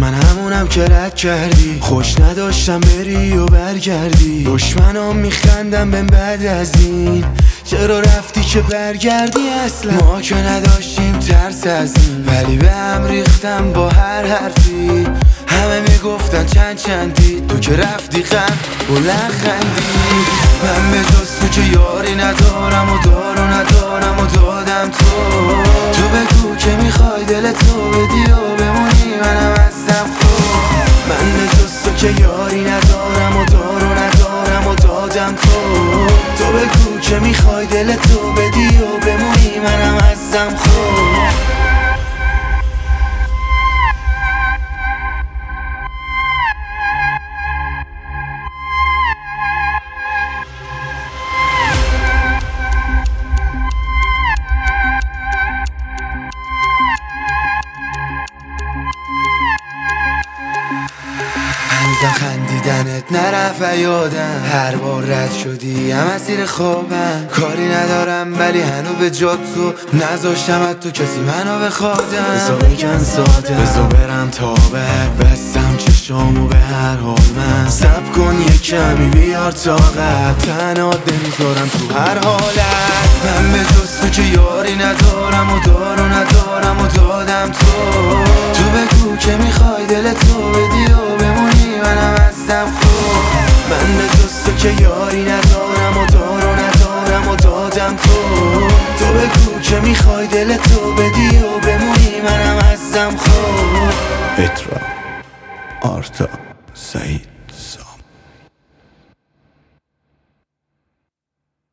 من همونم که رد کردی، خوش نداشتم بری و برگردی. دشمنام میخندم بهم بعد از این، چرا رفتی که برگردی؟ اصلا ما که نداشتیم ترس از این، ولی به هم ریختم با هر حرفی. همه میگفتن چندی، تو که رفتی خند بلند خندی. من به جز تو که یاری ندارم و دارو ندارم و دادم تو بگو که میخوای دل تو بدی و بمونی منم هستم خوب. من به جز تو که یاری ندارم و دارو ندارم و دادم تو بگو که میخوای دل تو بدی و بمونی منم هستم خوب. هنوزم خندیدنت نرفت یادم، هر بار رد شدی هم اسیر خوابم. کاری ندارم ولی هنو به جات تو نذاشتم تو کسی منو بخوادم. بزا بگن ساده، بزا برم تا بستم چشامو به هر حال. من صبر کن یه کمی بیار طاقت، تنات نمیذارم تو هر حالت. من به جز تو که یاری ندارم و دارو ندارم و دادم تو بگو که میخوای دل تو بدی و بمونی منم هستم خوب. من به جز تو که یاری ندارم و دارو ندارم و دادم تو بگو که میخوای دل تو بدی و بمونی منم هستم خوب. اترا آرتا سعید